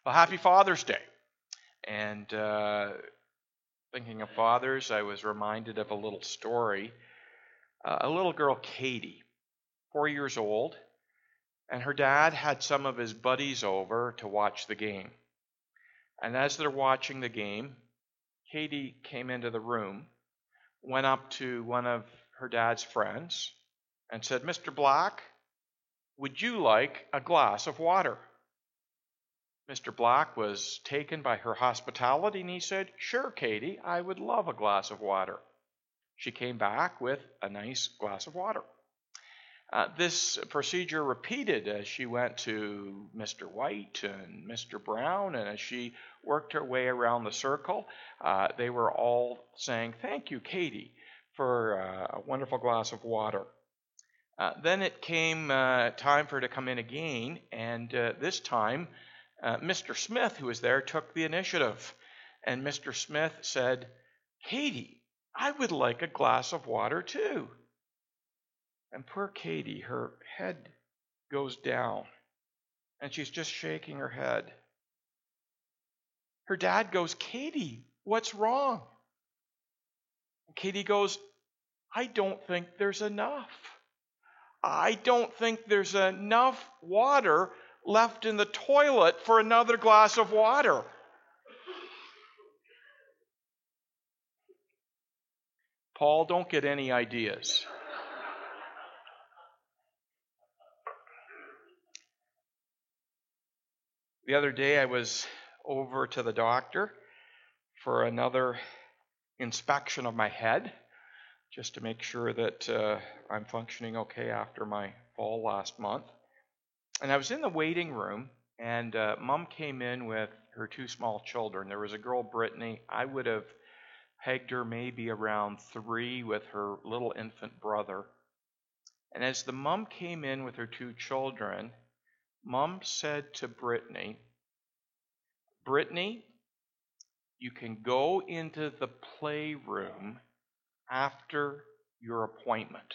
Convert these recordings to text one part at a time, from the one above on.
Well, happy Father's Day. And thinking of fathers, I was reminded of a little story. A little girl, Katie, 4 years old, and her dad had some of his buddies over to watch the game. And as they're watching the game, Katie came into the room, went up to one of her dad's friends, and said, "Mr. Black, would you like a glass of water?" Mr. Black was taken by her hospitality, and he said, "Sure, Katie, I would love a glass of water." She came back with a nice glass of water. This procedure repeated as she went to Mr. White and Mr. Brown, and as she worked her way around the circle, they were all saying, "Thank you, Katie, for a wonderful glass of water." Then it came time for her to come in again, and this time Mr. Smith, who was there, took the initiative. And Mr. Smith said, "Katie, I would like a glass of water too." And poor Katie, her head goes down, and she's just shaking her head. Her dad goes, "Katie, what's wrong?" And Katie goes, "I don't think there's enough. I don't think there's enough water left in the toilet for another glass of water." Paul, don't get any ideas. The other day I was over to the doctor for another inspection of my head, just to make sure that I'm functioning okay after my fall last month. And I was in the waiting room, and Mom came in with her two small children. There was a girl, Brittany. I would have pegged her maybe around 3 with her little infant brother. And as the mom came in with her two children, Mom said to Brittany, "Brittany, you can go into the playroom after your appointment."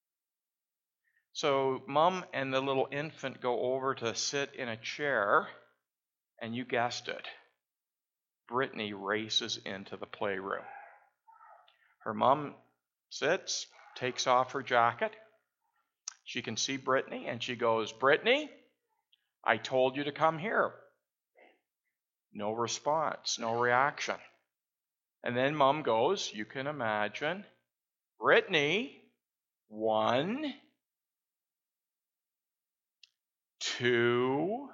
So Mom and the little infant go over to sit in a chair, and you guessed it, Brittany races into the playroom. Her mom sits, takes off her jacket. She can see Brittany, and she goes, "Brittany, I told you to come here." No response, no reaction. And then Mom goes, you can imagine, "Brittany, 1, 2,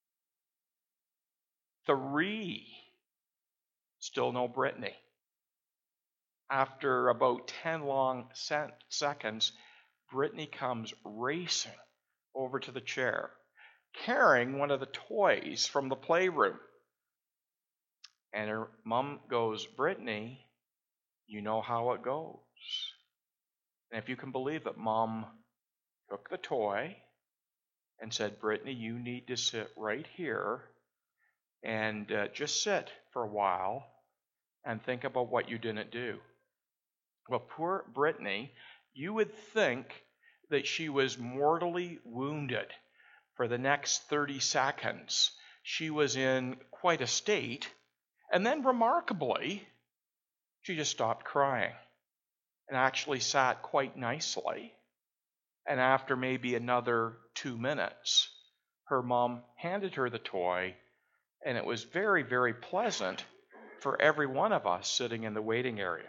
3. Still no Brittany. After about 10 long seconds, Brittany comes racing over to the chair, carrying one of the toys from the playroom. And her mom goes, "Brittany, you know how it goes." And if you can believe it, Mom took the toy and said, "Brittany, you need to sit right here and just sit for a while and think about what you didn't do." Well, poor Brittany, you would think that she was mortally wounded for the next 30 seconds. She was in quite a state. And then, remarkably, she just stopped crying and actually sat quite nicely. And after maybe another 2 minutes, her mom handed her the toy, and it was very, very pleasant for every one of us sitting in the waiting area.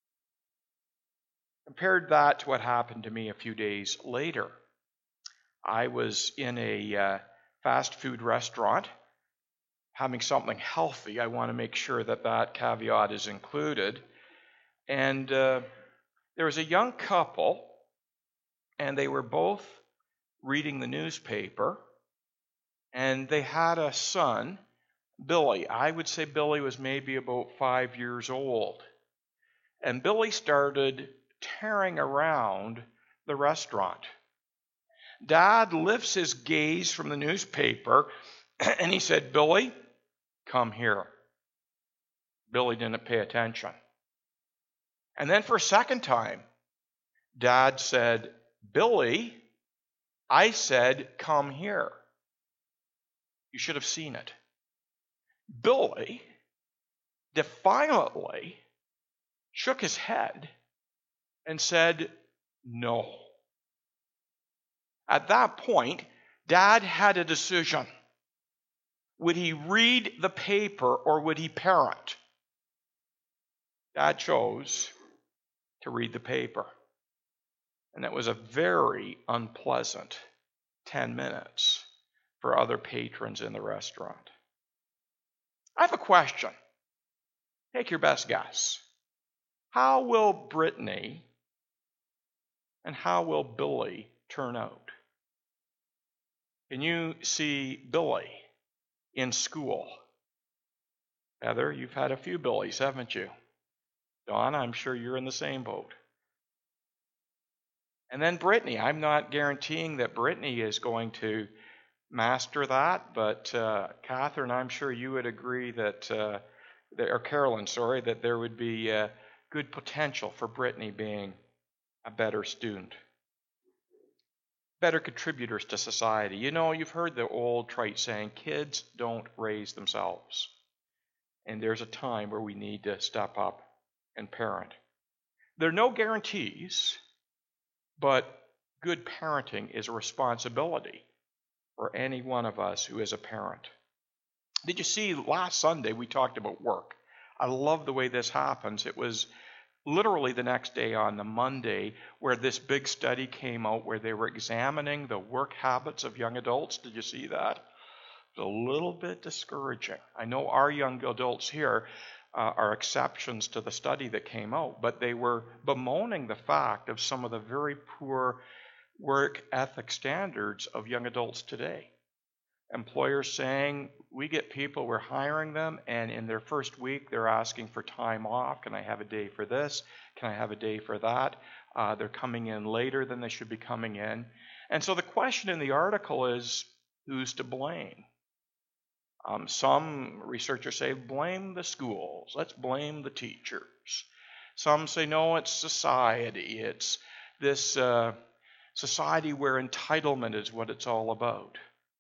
Compared that to what happened to me a few days later. I was in a fast food restaurant having something healthy. I want to make sure that that caveat is included. And there was a young couple, and they were both reading the newspaper, and they had a son, Billy. I would say Billy was maybe about 5 years old. And Billy started tearing around the restaurant. Dad lifts his gaze from the newspaper, and he said, "Billy, come here." Billy didn't pay attention. And then for a second time, Dad said, "Billy, I said, come here." You should have seen it. Billy defiantly shook his head and said, no. At that point, Dad had a decision. Would he read the paper or would he parent? Dad chose to read the paper. And it was a very unpleasant 10 minutes for other patrons in the restaurant. I have a question. Take your best guess. How will Brittany and how will Billy turn out? Can you see Billy in school? Heather, you've had a few Billies, haven't you? Don, I'm sure you're in the same boat. And then Brittany. I'm not guaranteeing that Brittany is going to master that, but Catherine, I'm sure you would agree that, or Carolyn, sorry, that there would be good potential for Brittany being a better student. Better contributors to society. You know, you've heard the old trite saying, kids don't raise themselves. And there's a time where we need to step up and parent. There are no guarantees, but good parenting is a responsibility for any one of us who is a parent. Did you see last Sunday we talked about work? I love the way this happens. It was literally the next day on the Monday where this big study came out where they were examining the work habits of young adults. Did you see that? It was a little bit discouraging. I know our young adults here are exceptions to the study that came out, but they were bemoaning the fact of some of the very poor work ethic standards of young adults today. Employers saying, we get people, we're hiring them, and in their first week they're asking for time off. Can I have a day for this? Can I have a day for that? They're coming in later than they should be coming in. And so the question in the article is, who's to blame? Some researchers say, blame the schools. Let's blame the teachers. Some say, no, it's society. It's this society where entitlement is what it's all about.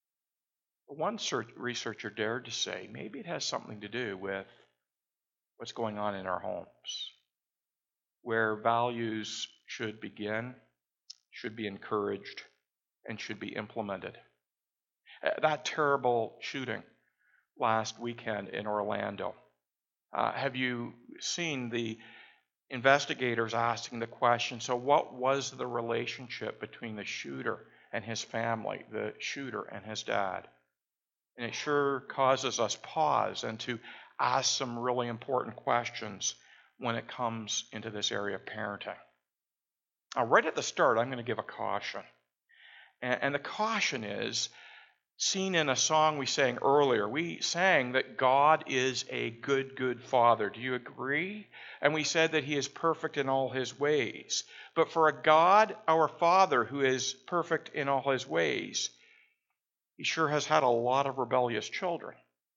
One researcher dared to say, maybe it has something to do with what's going on in our homes, where values should begin, should be encouraged, and should be implemented. That terrible shooting last weekend in Orlando. Have you seen the investigators asking the question, so what was the relationship between the shooter and his family, the shooter and his dad? And it sure causes us pause and to ask some really important questions when it comes into this area of parenting. Now, right at the start, I'm going to give a caution. And the caution is seen in a song we sang earlier. We sang that God is a good, good Father. Do you agree? And we said that He is perfect in all His ways. But for a God, our Father, who is perfect in all His ways, He sure has had a lot of rebellious children.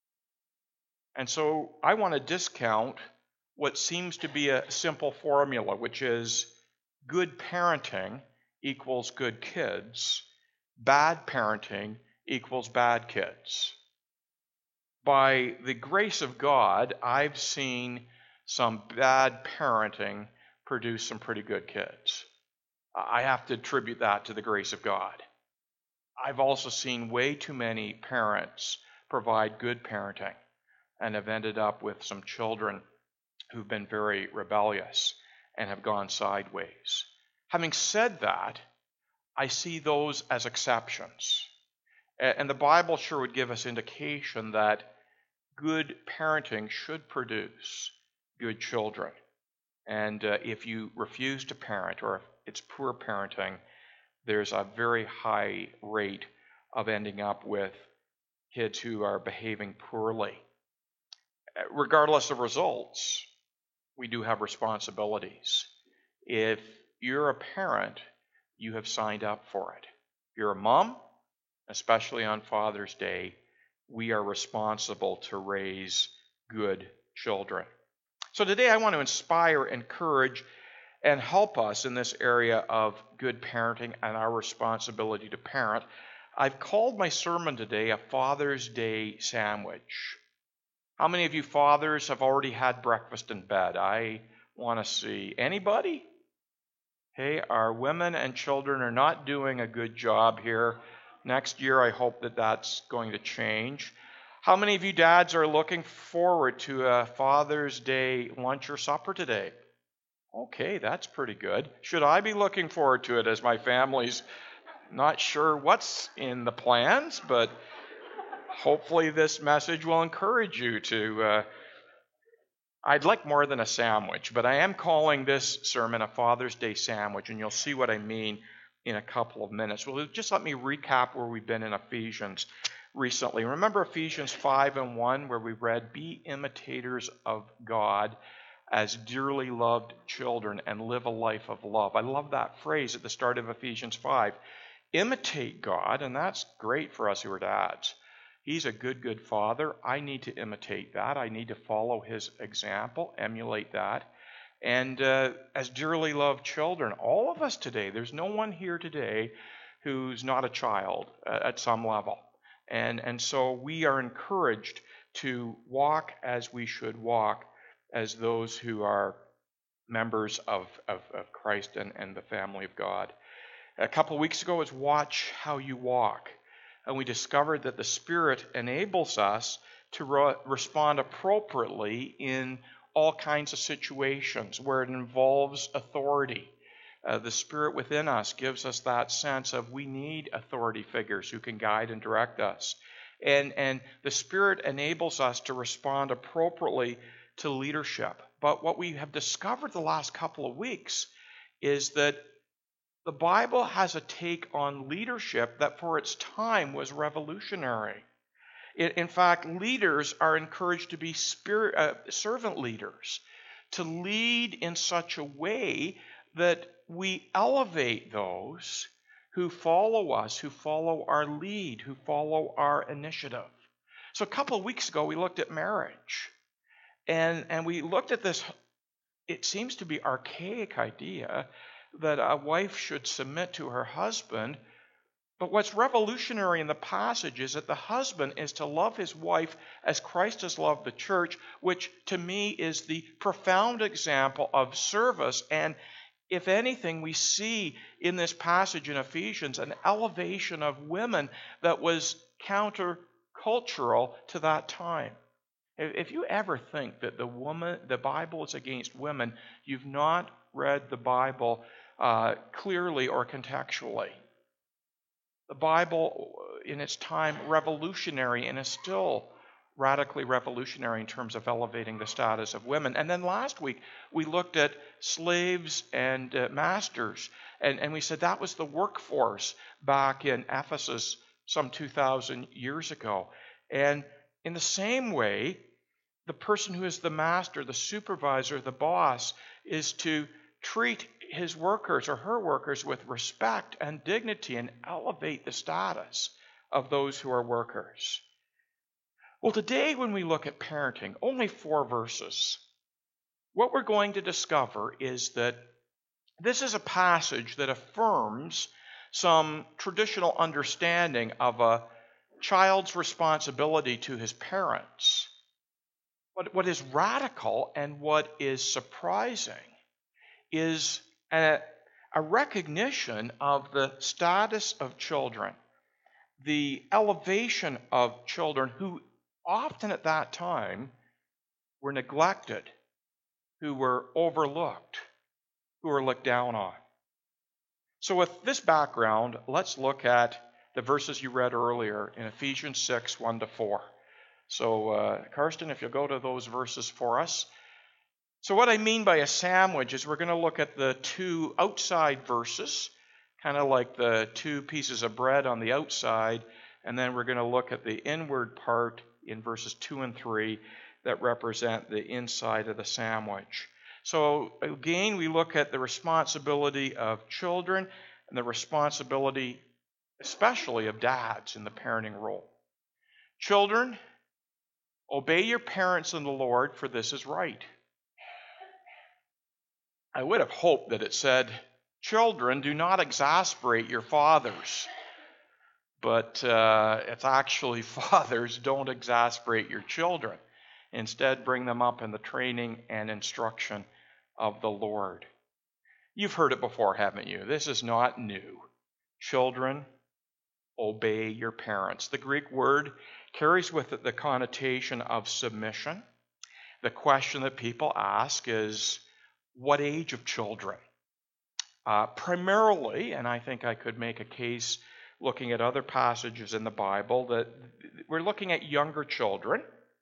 And so I want to discount what seems to be a simple formula, which is good parenting equals good kids, bad parenting equals bad kids. By the grace of God, I've seen some bad parenting produce some pretty good kids. I have to attribute that to the grace of God. I've also seen way too many parents provide good parenting and have ended up with some children who've been very rebellious and have gone sideways. Having said that, I see those as exceptions. And the Bible sure would give us indication that good parenting should produce good children. And if you refuse to parent or if it's poor parenting, there's a very high rate of ending up with kids who are behaving poorly. Regardless of results, we do have responsibilities. If you're a parent, you have signed up for it. If you're a mom, especially on Father's Day, we are responsible to raise good children. So today I want to inspire, encourage, and help us in this area of good parenting and our responsibility to parent. I've called my sermon today a Father's Day sandwich. How many of you fathers have already had breakfast in bed? I want to see. Anybody? Hey, our women and children are not doing a good job here. Next year, I hope that that's going to change. How many of you dads are looking forward to a Father's Day lunch or supper today? Okay, that's pretty good. Should I be looking forward to it as my family's not sure what's in the plans, but hopefully this message will encourage you to. I'd like more than a sandwich, but I am calling this sermon a Father's Day sandwich, and you'll see what I mean in a couple of minutes. Well, just let me recap where we've been in Ephesians recently. Remember Ephesians 5:1, where we read, "Be imitators of God as dearly loved children and live a life of love." I love that phrase at the start of Ephesians 5. Imitate God, and that's great for us who are dads. He's a good father. I need to imitate that. I need to follow his example, emulate that. And as dearly loved children, all of us today, there's no one here today who's not a child at some level. And so we are encouraged to walk as we should walk as those who are members of Christ and the family of God. A couple of weeks ago was Watch How You Walk. And we discovered that the Spirit enables us to respond appropriately in all kinds of situations where it involves authority. The Spirit within us gives us that sense of we need authority figures who can guide and direct us. And the Spirit enables us to respond appropriately to leadership. But what we have discovered the last couple of weeks is that the Bible has a take on leadership that for its time was revolutionary. In fact, leaders are encouraged to be servant leaders, to lead in such a way that we elevate those who follow us, who follow our lead, who follow our initiative. So a couple of weeks ago, we looked at marriage. And we looked at this, it seems to be archaic idea that a wife should submit to her husband. But what's revolutionary in the passage is that the husband is to love his wife as Christ has loved the church, which to me is the profound example of service. And if anything, we see in this passage in Ephesians an elevation of women that was countercultural to that time. If you ever think that the Bible is against women, you've not read the Bible clearly or contextually. The Bible, in its time, revolutionary, and is still radically revolutionary in terms of elevating the status of women. And then last week, we looked at slaves and masters, and we said that was the workforce back in Ephesus some 2,000 years ago. And in the same way, the person who is the master, the supervisor, the boss, is to treat his workers or her workers with respect and dignity and elevate the status of those who are workers. Well, today when we look at parenting, only 4 verses, what we're going to discover is that this is a passage that affirms some traditional understanding of a child's responsibility to his parents. What is radical and what is surprising is a recognition of the status of children, the elevation of children who often at that time were neglected, who were overlooked, who were looked down on. So with this background, let's look at the verses you read earlier in Ephesians 6, 1-4. So Karsten, if you'll go to those verses for us. So what I mean by a sandwich is we're going to look at the 2 outside verses, kind of like the 2 pieces of bread on the outside, and then we're going to look at the inward part in verses 2 and 3 that represent the inside of the sandwich. So again, we look at the responsibility of children and the responsibility especially of dads in the parenting role. Children, obey your parents in the Lord, for this is right. I would have hoped that it said, children, do not exasperate your fathers. But it's actually, fathers, don't exasperate your children. Instead, bring them up in the training and instruction of the Lord. You've heard it before, haven't you? This is not new. Children, obey your parents. The Greek word carries with it the connotation of submission. The question that people ask is, what age of children? Primarily, and I think I could make a case looking at other passages in the Bible, that we're looking at younger children,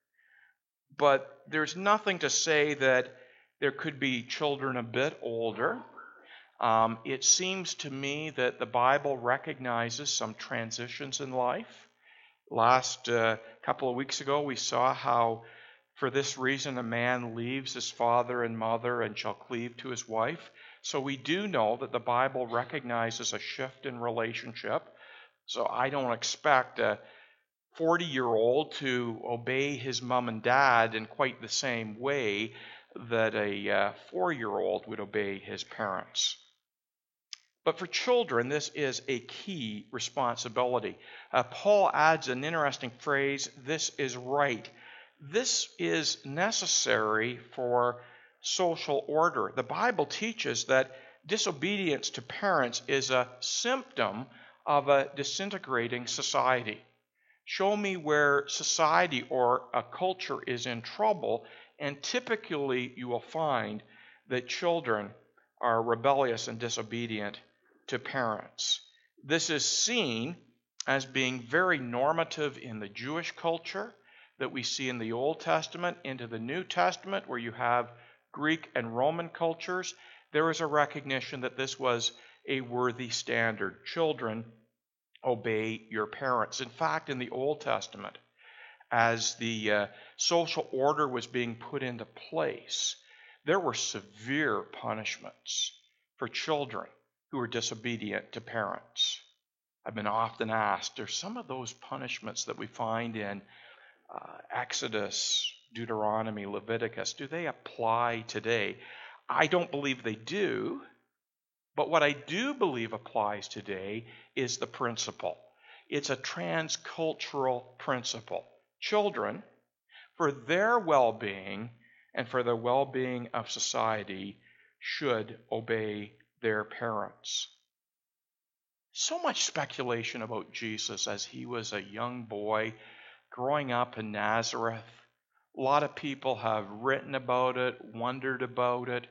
but there's nothing to say that there could be children a bit older. It seems to me that the Bible recognizes some transitions in life. Last couple of weeks ago, we saw how for this reason a man leaves his father and mother and shall cleave to his wife. So we do know that the Bible recognizes a shift in relationship. So I don't expect a 40-year-old to obey his mom and dad in quite the same way that a 4-year-old would obey his parents. But for children, this is a key responsibility. Paul adds an interesting phrase, this is right. This is necessary for social order. The Bible teaches that disobedience to parents is a symptom of a disintegrating society. Show me where society or a culture is in trouble, and typically you will find that children are rebellious and disobedient to parents. This is seen as being very normative in the Jewish culture that we see in the Old Testament into the New Testament, where you have Greek and Roman cultures. There is a recognition that this was a worthy standard. Children, obey your parents. In fact, in the Old Testament, as the social order was being put into place, there were severe punishments for children who were disobedient to parents. I've been often asked, are some of those punishments that we find in Exodus, Deuteronomy, Leviticus, do they apply today? I don't believe they do, but what I do believe applies today is the principle. It's a transcultural principle. Children, for their well-being and for the well-being of society, should obey their parents. So much speculation about Jesus as he was a young boy growing up in Nazareth. A lot of people have written about it, wondered about it.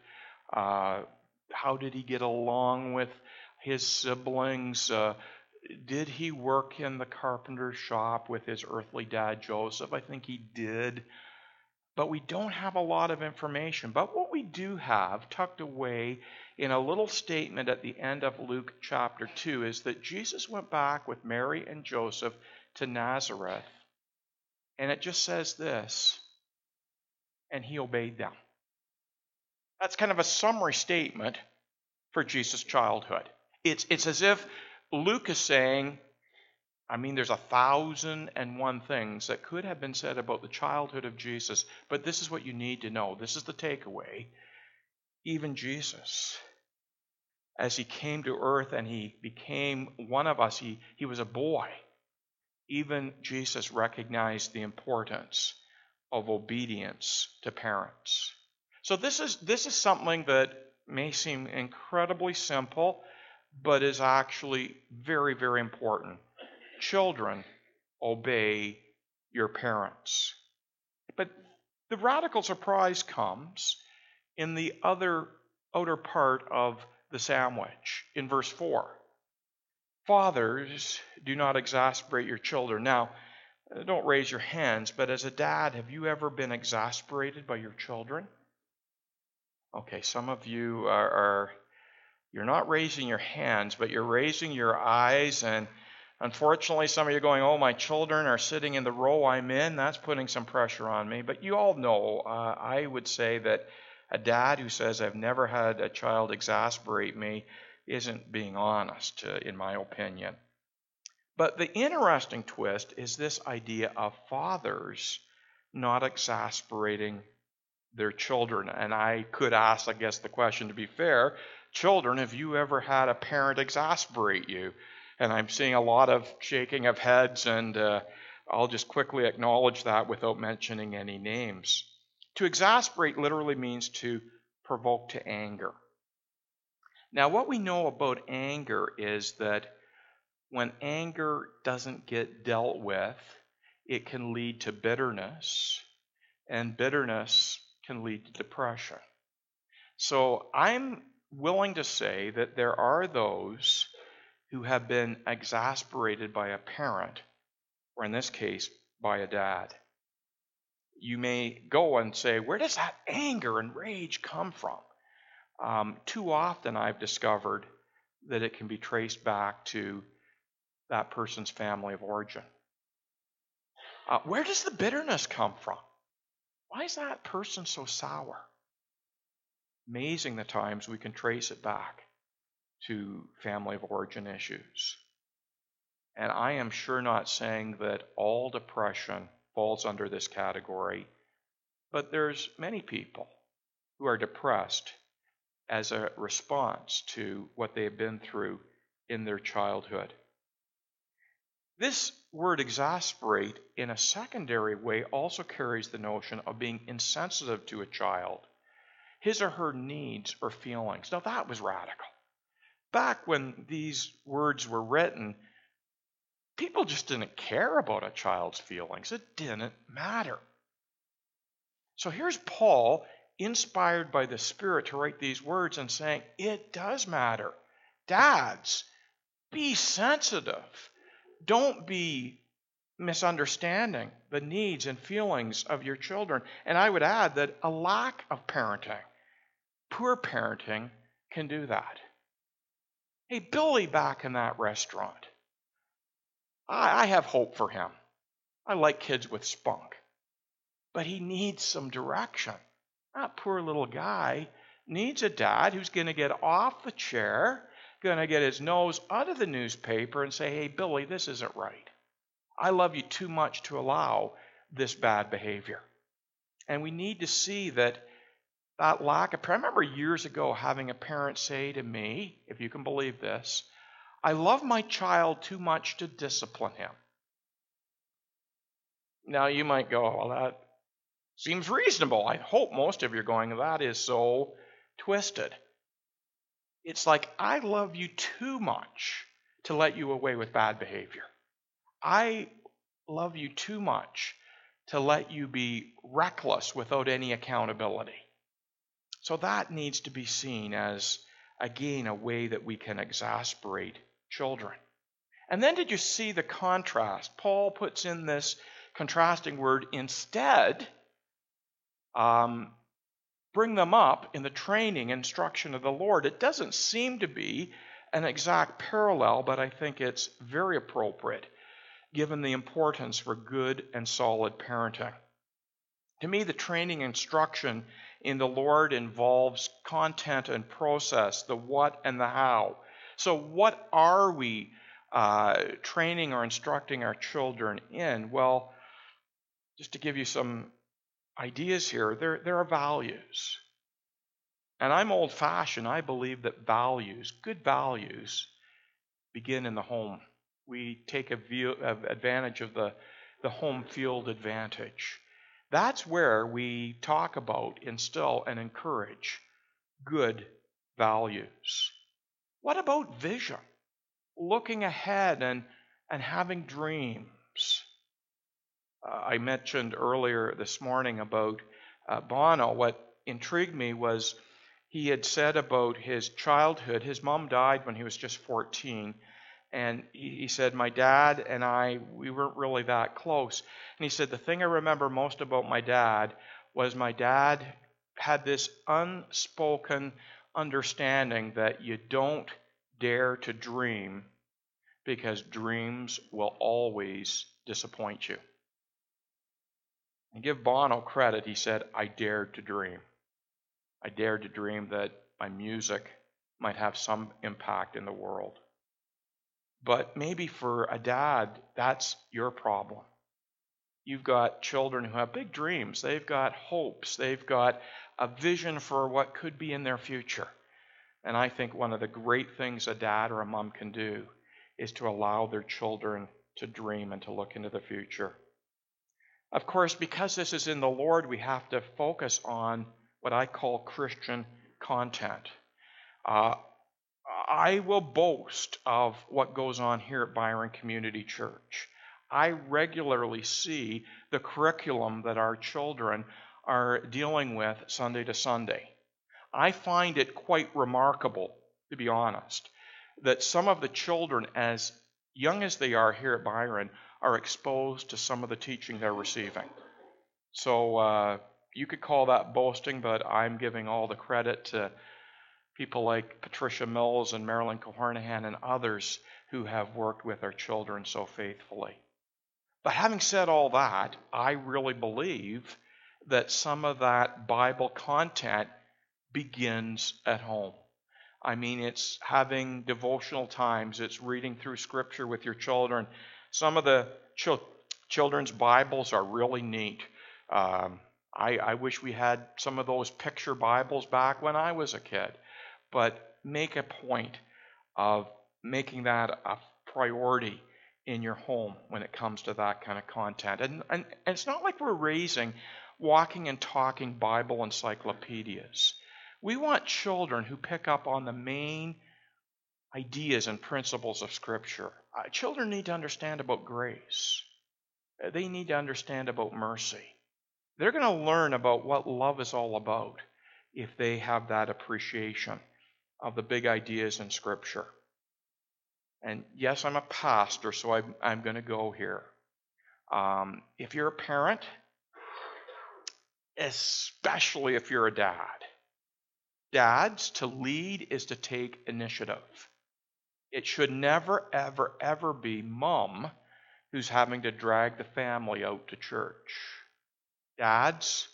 How did he get along with his siblings? Did he work in the carpenter's shop with his earthly dad, Joseph? I think he did. But we don't have a lot of information. But what we do have tucked away in a little statement at the end of Luke chapter 2 is that Jesus went back with Mary and Joseph to Nazareth. And it just says this, and he obeyed them. That's kind of a summary statement for Jesus' childhood. It's as if Luke is saying, there's 1,001 things that could have been said about the childhood of Jesus, but this is what you need to know. This is the takeaway. Even Jesus, as he came to earth and he became one of us, he was a boy. Even Jesus recognized the importance of obedience to parents. So this is something that may seem incredibly simple, but is actually very, very important. Children, obey your parents. But the radical surprise comes in the outer part of the sandwich, in verse 4. Fathers, do not exasperate your children. Now, don't raise your hands, but as a dad, have you ever been exasperated by your children? Okay, some of you you're not raising your hands, but you're raising your eyes, and unfortunately some of you are going, oh, my children are sitting in the row I'm in. That's putting some pressure on me. But you all know, I would say that a dad who says I've never had a child exasperate me isn't being honest, in my opinion. But the interesting twist is this idea of fathers not exasperating their children. And I could ask, I guess, the question, to be fair, children, have you ever had a parent exasperate you? And I'm seeing a lot of shaking of heads, and I'll just quickly acknowledge that without mentioning any names. To exasperate literally means to provoke to anger. Now, what we know about anger is that when anger doesn't get dealt with, it can lead to bitterness, and bitterness can lead to depression. So I'm willing to say that there are those who have been exasperated by a parent, or in this case, by a dad. You may go and say, where does that anger and rage come from? Too often I've discovered that it can be traced back to that person's family of origin. Where does the bitterness come from? Why is that person so sour? Amazing the times we can trace it back to family of origin issues. And I am sure not saying that all depression falls under this category, but there's many people who are depressed as a response to what they have been through in their childhood. This word exasperate in a secondary way also carries the notion of being insensitive to a child, his or her needs or feelings. Now that was radical. Back when these words were written, people just didn't care about a child's feelings. It didn't matter. So here's Paul, inspired by the Spirit to write these words and saying, it does matter. Dads, be sensitive. Don't be misunderstanding the needs and feelings of your children. And I would add that a lack of parenting, poor parenting, can do that. Hey, Billy back in that restaurant. I have hope for him. I like kids with spunk. But he needs some direction. That poor little guy needs a dad who's going to get off the chair, going to get his nose out of the newspaper and say, hey, Billy, this isn't right. I love you too much to allow this bad behavior. And we need to see that lack of... I remember years ago having a parent say to me, if you can believe this, I love my child too much to discipline him. Now you might go, well, that seems reasonable. I hope most of you are going, that is so twisted. It's like, I love you too much to let you away with bad behavior. I love you too much to let you be reckless without any accountability. So that needs to be seen as, again, a way that we can exasperate children. And then did you see the contrast? Paul puts in this contrasting word, instead, bring them up in the training, instruction of the Lord. It doesn't seem to be an exact parallel, but I think it's very appropriate given the importance for good and solid parenting. To me, the training instruction in the Lord involves content and process, the what and the how. So what are we training or instructing our children in? Well, just to give you some ideas here, there are values. And I'm old-fashioned. I believe that values, good values, begin in the home. We take advantage of the home field advantage. That's where we talk about, instill, and encourage good values. What about vision? Looking ahead and having dreams. I mentioned earlier this morning about Bono. What intrigued me was he had said about his childhood, his mom died when he was just 14, and he said, my dad and I, we weren't really that close. And he said, the thing I remember most about my dad was my dad had this unspoken understanding that you don't dare to dream because dreams will always disappoint you. And give Bono credit, he said, I dared to dream. I dared to dream that my music might have some impact in the world. But maybe for a dad, that's your problem. You've got children who have big dreams. They've got hopes. They've got a vision for what could be in their future. And I think one of the great things a dad or a mom can do is to allow their children to dream and to look into the future. Of course, because this is in the Lord, we have to focus on what I call Christian content. I will boast of what goes on here at Byron Community Church. I regularly see the curriculum that our children are dealing with Sunday to Sunday. I find it quite remarkable, to be honest, that some of the children, as young as they are here at Byron, are exposed to some of the teaching they're receiving. So you could call that boasting, but I'm giving all the credit to people like Patricia Mills and Marilyn Cohornahan and others who have worked with our children so faithfully. But having said all that, I really believe that some of that Bible content begins at home. I mean, it's having devotional times, it's reading through Scripture with your children. Some of the children's Bibles are really neat. I wish we had some of those picture Bibles back when I was a kid. But make a point of making that a priority in your home when it comes to that kind of content. And it's not like we're raising walking and talking Bible encyclopedias. We want children who pick up on the main ideas and principles of Scripture. Children need to understand about grace. They need to understand about mercy. They're going to learn about what love is all about if they have that appreciation of the big ideas in Scripture. And yes, I'm a pastor, so I'm going to go here. If you're a parent, especially if you're a dad, dads, to lead is to take initiative. It should never, ever, ever be mom who's having to drag the family out to church. Dads,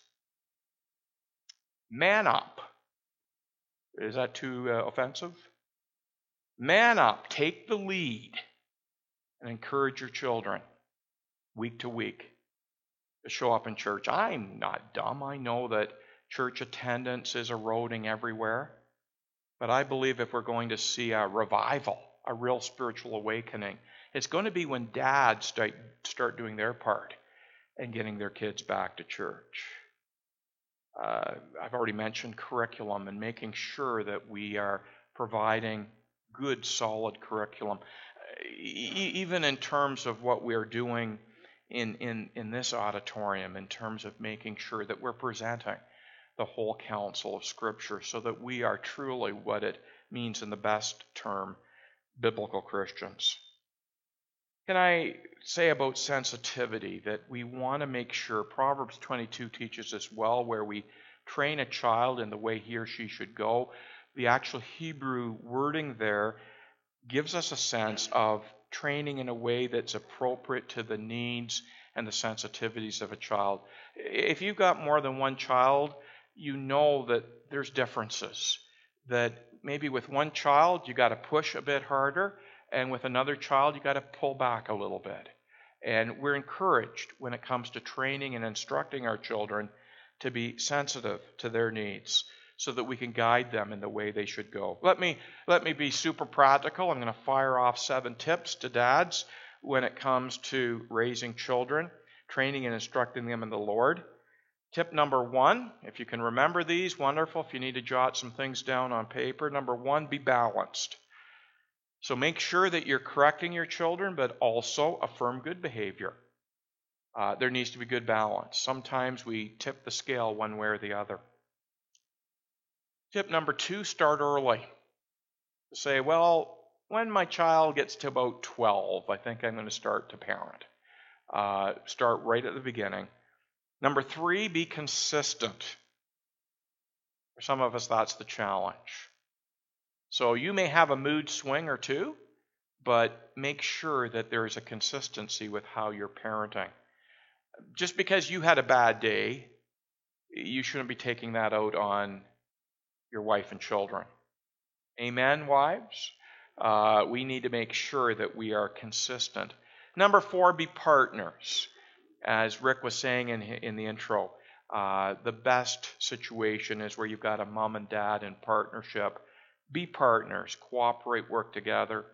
man up. Is that too offensive? Man up, take the lead, and encourage your children week to week to show up in church. I'm not dumb. I know that church attendance is eroding everywhere. But I believe if we're going to see a revival, a real spiritual awakening, it's going to be when dads start doing their part and getting their kids back to church. I've already mentioned curriculum and making sure that we are providing good, solid curriculum. Even in terms of what we're doing in this auditorium, in terms of making sure that we're presenting the whole counsel of Scripture so that we are truly what it means in the best term, biblical Christians. Can I say about sensitivity that we want to make sure, Proverbs 22 teaches us well, where we train a child in the way he or she should go. The actual Hebrew wording there gives us a sense of training in a way that's appropriate to the needs and the sensitivities of a child. If you've got more than one child, you know that there's differences. That maybe with one child you got to push a bit harder, and with another child you got to pull back a little bit. And we're encouraged when it comes to training and instructing our children to be sensitive to their needs so that we can guide them in the way they should go. Let me be super practical. I'm going to fire off 7 tips to dads when it comes to raising children, training and instructing them in the Lord. Tip number 1, if you can remember these, wonderful. If you need to jot some things down on paper, number 1, be balanced. So make sure that you're correcting your children, but also affirm good behavior. There needs to be good balance. Sometimes we tip the scale one way or the other. Tip number 2, start early. Say, well, when my child gets to about 12, I think I'm going to start to parent. Start right at the beginning. Number 3, be consistent. For some of us, that's the challenge. So you may have a mood swing or two, but make sure that there is a consistency with how you're parenting. Just because you had a bad day, you shouldn't be taking that out on your wife and children. Amen, wives? We need to make sure that we are consistent. Number 4, be partners. As Rick was saying in the intro, the best situation is where you've got a mom and dad in partnership. Be partners, cooperate, work together.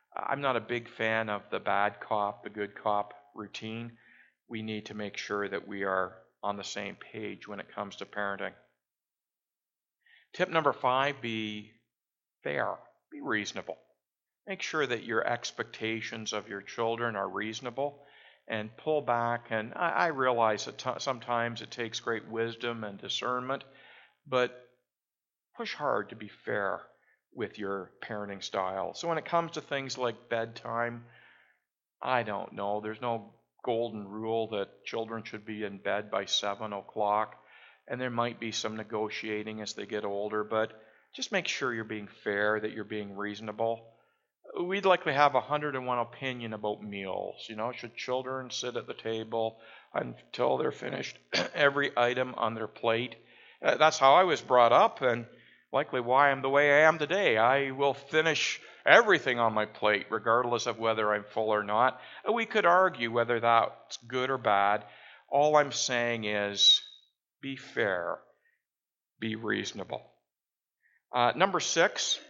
I'm not a big fan of the bad cop, the good cop routine. We need to make sure that we are on the same page when it comes to parenting. Tip number 5, be fair, be reasonable. Make sure that your expectations of your children are reasonable and pull back. And I realize that sometimes it takes great wisdom and discernment, but push hard to be fair with your parenting style. So when it comes to things like bedtime, I don't know. There's no golden rule that children should be in bed by 7 o'clock, and there might be some negotiating as they get older, but just make sure you're being fair, that you're being reasonable. We'd likely have 101 opinion about meals. Should children sit at the table until they're finished every item on their plate? That's how I was brought up, and likely why I'm the way I am today. I will finish everything on my plate, regardless of whether I'm full or not. We could argue whether that's good or bad. All I'm saying is be fair, be reasonable. Number 6,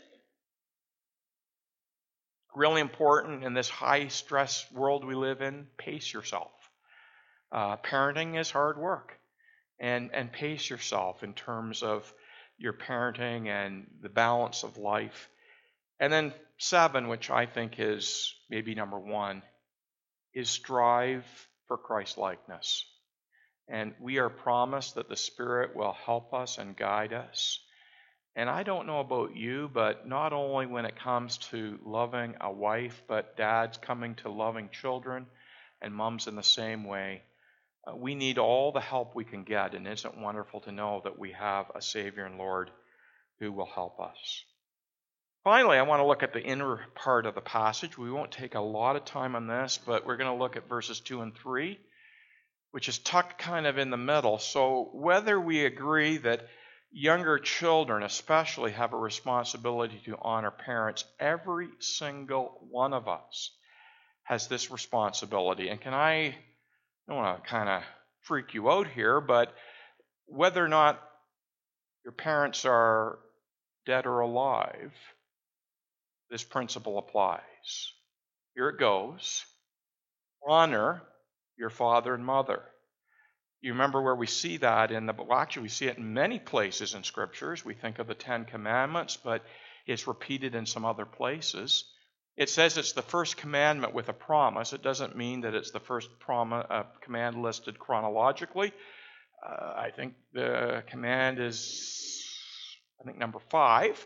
really important in this high-stress world we live in, pace yourself. Parenting is hard work, and pace yourself in terms of your parenting and the balance of life. And then 7, which I think is maybe number 1, is strive for Christ-likeness. And we are promised that the Spirit will help us and guide us. And I don't know about you, but not only when it comes to loving a wife, but dads coming to loving children and moms in the same way. We need all the help we can get, and isn't it wonderful to know that we have a Savior and Lord who will help us. Finally, I want to look at the inner part of the passage. We won't take a lot of time on this, but we're going to look at verses 2 and 3, which is tucked kind of in the middle. So whether we agree that younger children especially have a responsibility to honor parents, every single one of us has this responsibility. And I don't want to kind of freak you out here, but whether or not your parents are dead or alive, this principle applies. Here it goes. Honor your father and mother. You remember where we see that actually we see it in many places in Scriptures. We think of the 10 Commandments, but it's repeated in some other places. It says it's the first commandment with a promise. It doesn't mean that it's the first command listed chronologically. I think the command is, number 5.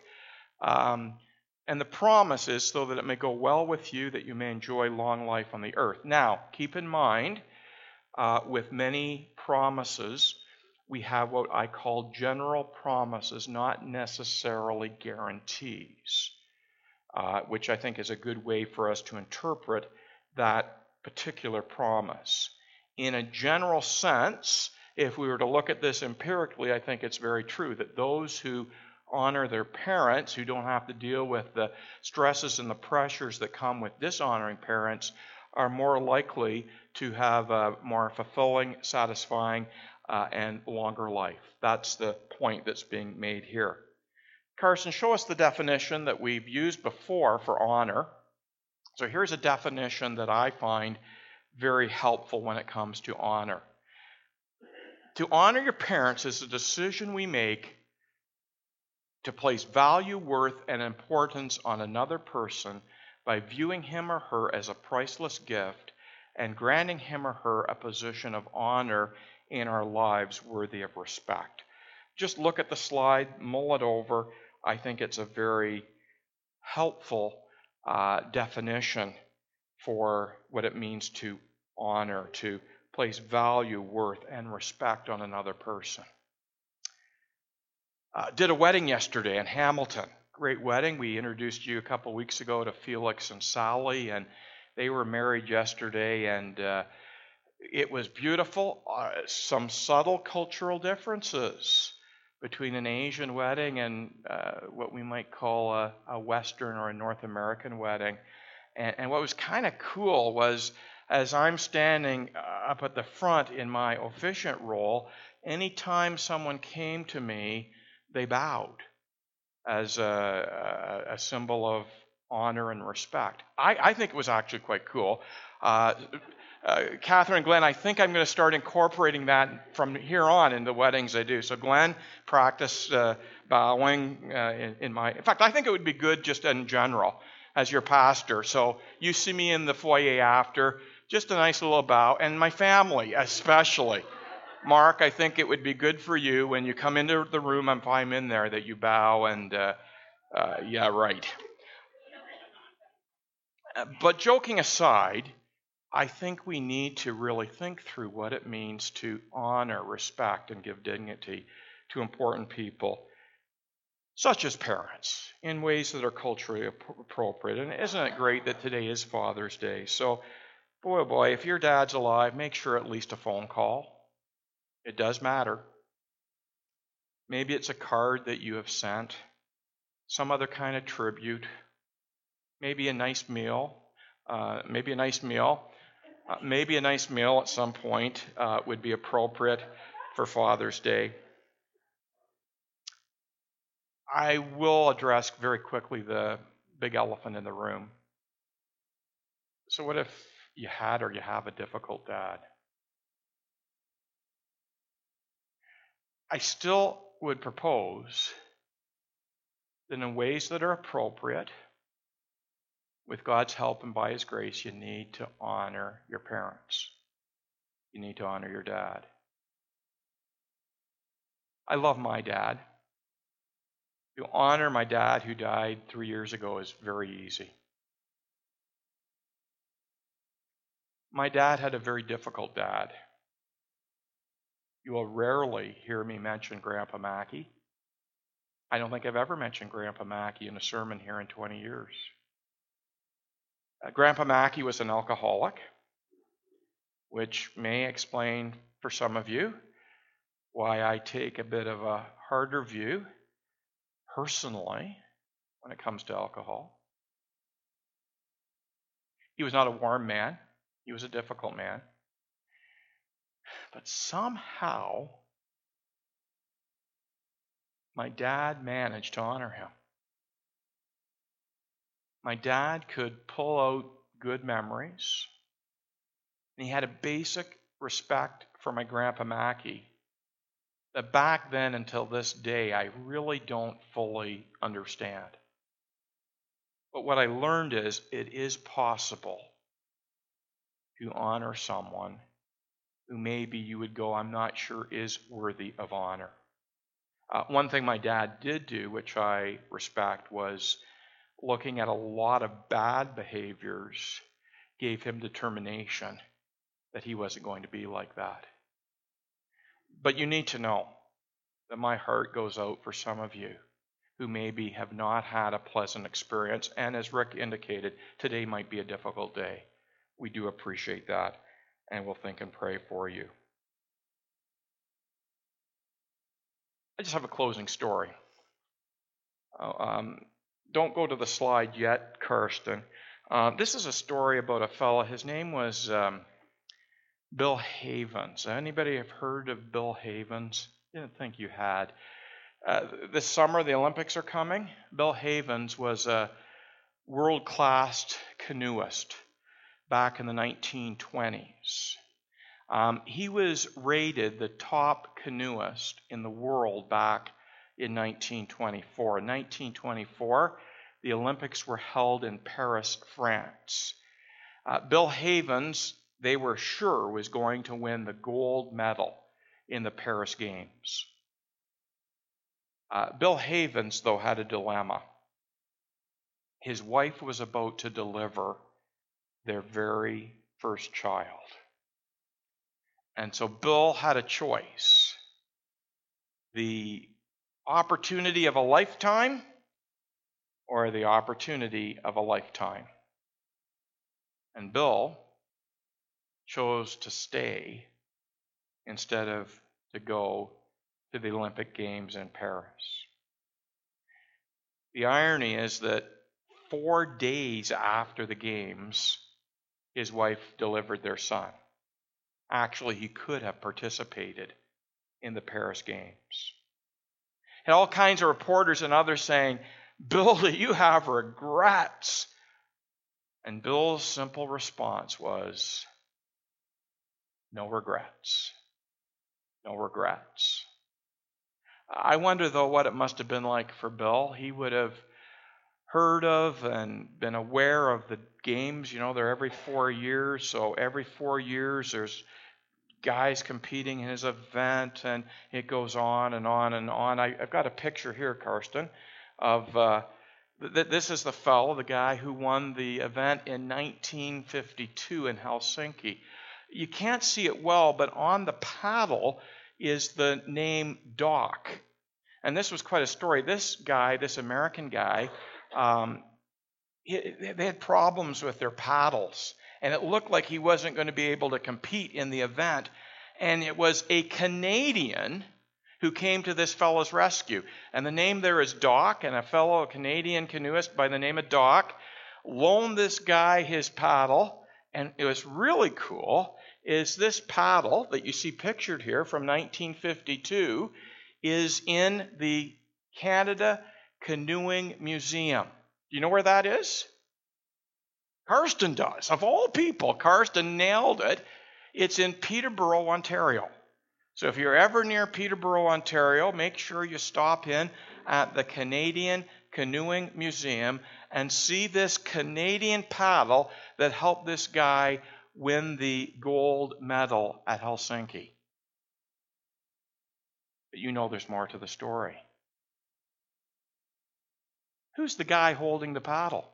And the promise is so that it may go well with you, that you may enjoy long life on the earth. Now, keep in mind, with many promises, we have what I call general promises, not necessarily guarantees, which I think is a good way for us to interpret that particular promise. In a general sense, if we were to look at this empirically, I think it's very true that those who honor their parents, who don't have to deal with the stresses and the pressures that come with dishonoring parents, are more likely to have a more fulfilling, satisfying, and longer life. That's the point that's being made here. Carson, show us the definition that we've used before for honor. So here's a definition that I find very helpful when it comes to honor. To honor your parents is a decision we make to place value, worth, and importance on another person by viewing him or her as a priceless gift and granting him or her a position of honor in our lives worthy of respect. Just look at the slide, mull it over. I think it's a very helpful definition for what it means to honor, to place value, worth, and respect on another person. Did a wedding yesterday in Hamilton. Great wedding. We introduced you a couple weeks ago to Felix and Sally, and they were married yesterday, and it was beautiful. Some subtle cultural differences between an Asian wedding and what we might call a Western or a North American wedding. And what was kind of cool was, as I'm standing up at the front in my officiant role, anytime someone came to me, they bowed as a symbol of honor and respect. I think it was actually quite cool. Catherine and Glenn, I think I'm going to start incorporating that from here on in the weddings I do. So Glenn, practice bowing in fact, I think it would be good just in general as your pastor. So you see me in the foyer after, just a nice little bow, and my family especially. Mark, I think it would be good for you when you come into the room, if I'm in there, that you bow and, yeah, right. But joking aside, I think we need to really think through what it means to honor, respect, and give dignity to important people, such as parents, in ways that are culturally appropriate. And isn't it great that today is Father's Day? So, boy, oh boy, if your dad's alive, make sure at least a phone call. It does matter. Maybe it's a card that you have sent, some other kind of tribute, maybe a nice meal, maybe a nice meal at some point would be appropriate for Father's Day. I will address very quickly the big elephant in the room. So what if you had or you have a difficult dad? I still would propose that in ways that are appropriate, with God's help and by His grace, you need to honor your parents. You need to honor your dad. I love my dad. To honor my dad who died 3 years ago is very easy. My dad had a very difficult dad. You will rarely hear me mention Grandpa Mackey. I don't think I've ever mentioned Grandpa Mackey in a sermon here in 20 years. Grandpa Mackey was an alcoholic, which may explain for some of you why I take a bit of a harder view personally when it comes to alcohol. He was not a warm man. He was a difficult man. But somehow, my dad managed to honor him. My dad could pull out good memories. And he had a basic respect for my Grandpa Mackey that back then until this day I really don't fully understand. But what I learned is it is possible to honor someone who maybe you would go, I'm not sure is worthy of honor. One thing my dad did do, which I respect, was looking at a lot of bad behaviors gave him determination that he wasn't going to be like that. But you need to know that my heart goes out for some of you who maybe have not had a pleasant experience, and as Rick indicated, today might be a difficult day. We do appreciate that, and we'll think and pray for you. I just have a closing story. Don't go to the slide yet, Kirsten. This is a story about a fellow. His name was Bill Havens. Anybody have heard of Bill Havens? Didn't think you had. This summer, the Olympics are coming. Bill Havens was a world-class canoeist back in the 1920s. He was rated the top canoeist in the world back in 1924. In 1924, the Olympics were held in Paris, France. Bill Havens, they were sure, was going to win the gold medal in the Paris Games. Bill Havens, though, had a dilemma. His wife was about to deliver their very first child. And so Bill had a choice. The opportunity of a lifetime or the opportunity of a lifetime. And Bill chose to stay instead of to go to the Olympic Games in Paris. The irony is that 4 days after the Games, his wife delivered their son. Actually, he could have participated in the Paris Games. And all kinds of reporters and others saying, Bill, do you have regrets? And Bill's simple response was, no regrets. No regrets. I wonder, though, what it must have been like for Bill. He would have heard of and been aware of the games. You know, they're every 4 years. So every 4 years there's guys competing in his event, and it goes on and on and on. I've got a picture here, Karsten, of this is the fellow, the guy who won the event in 1952 in Helsinki. You can't see it well, but on the paddle is the name Doc. And this was quite a story. This guy, this American guy, they had problems with their paddles, and it looked like he wasn't going to be able to compete in the event. And it was a Canadian who came to this fellow's rescue. And the name there is Doc, and a fellow Canadian canoeist by the name of Doc loaned this guy his paddle. And it was really cool is this paddle that you see pictured here from 1952 is in the Canada Canoeing Museum. Do you know where that is? Karsten does. Of all people, Karsten nailed it. It's in Peterborough, Ontario. So if you're ever near Peterborough, Ontario, make sure you stop in at the Canadian Canoeing Museum and see this Canadian paddle that helped this guy win the gold medal at Helsinki. But you know there's more to the story. Who's the guy holding the paddle?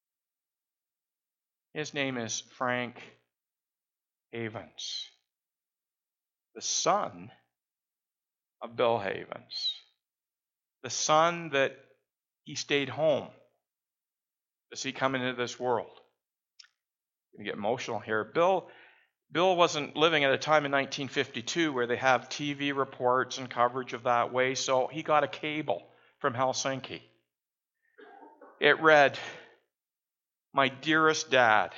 His name is Frank Havens, the son of Bill Havens, the son that he stayed home to see come into this world. I'm going to get emotional here. Bill wasn't living at a time in 1952 where they have TV reports and coverage of that way, so he got a cable from Helsinki. It read, "My dearest Dad,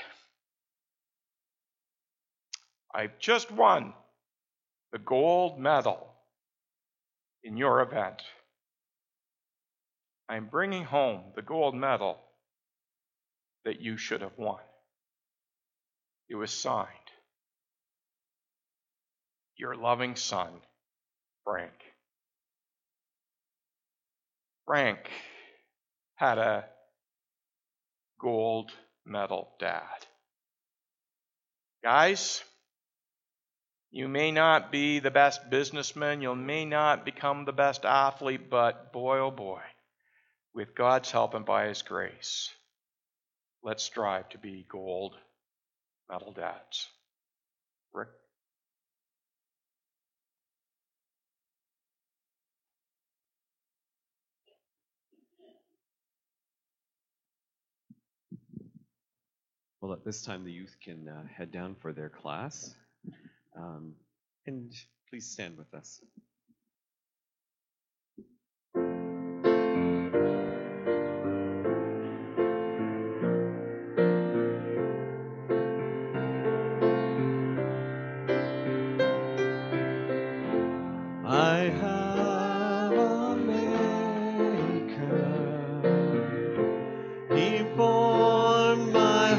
I've just won the gold medal in your event. I'm bringing home the gold medal that you should have won." It was signed, "Your loving son, Frank." Frank had a gold medal dad. Guys, you may not be the best businessman, you may not become the best athlete, but boy, oh boy, with God's help and by His grace, let's strive to be gold medal dads. Rick? Well, at this time, the youth can head down for their class. And please stand with us. I have a maker. He formed my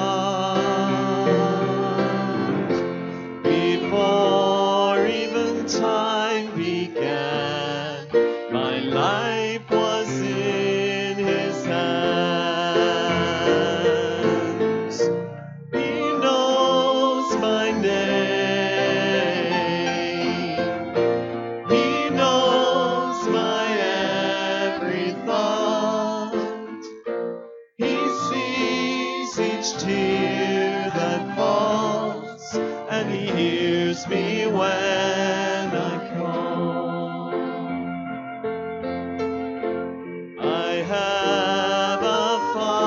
heart before even time began. My life was in His hands. He knows my name. He knows my every thought. He sees each tear that falls, and He hears me when I call. I have a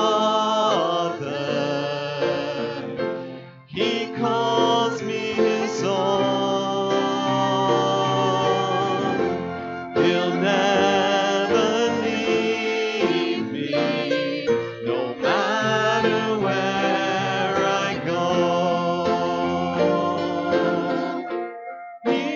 Father. He calls me His own. He'll never leave me, no matter where I go. He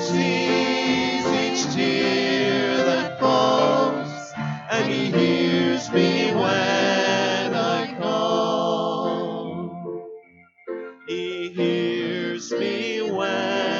sees each tear that falls, and he hears me when I call. He hears me when